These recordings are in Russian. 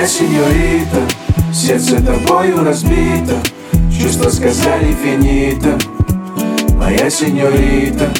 сеньорита, сердце тобою разбито, чувства сказали финита. Моя сеньорита,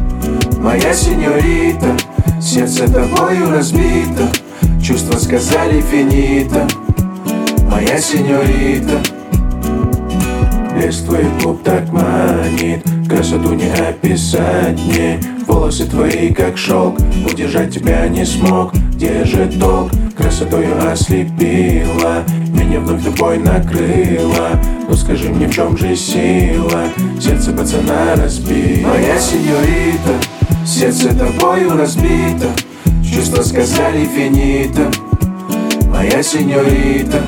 сердце тобою разбито, чувства сказали финита. Моя сеньорита. Блеск твоих губ так манит, красоту не описать мне. Волосы твои как шелк, удержать тебя не смог. Где же толк? Красотою ослепила, меня вновь тобой накрыла. Ну скажи мне, в чем же сила? Сердце пацана разбито. Моя сеньорита, сердце тобою разбито, чувства сказали финита. Моя сеньорита,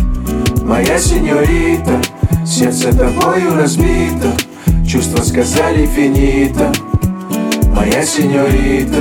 сердце тобою разбито, чувства сказали финита. Моя сеньорита.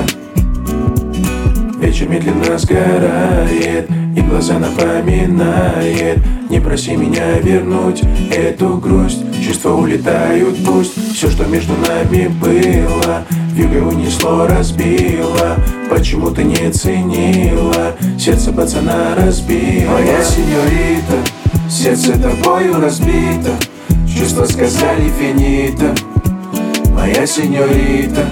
Вечер медленно сгорает, и глаза напоминает. Не проси меня вернуть эту грусть, чувства улетают, пусть. Все, что между нами было, вьюгой унесло, разбило. Почему ты не ценила? Сердце пацана разбило. Моя сеньорита, сердце тобою разбито, чувства сказали финита. Моя сеньорита,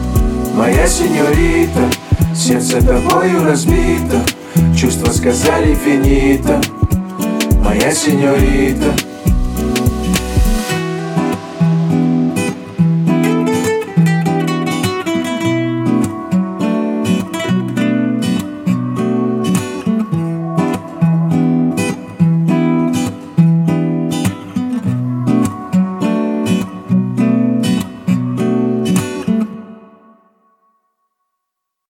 сердце тобою разбито, чувства сказали финита. Моя сеньорита.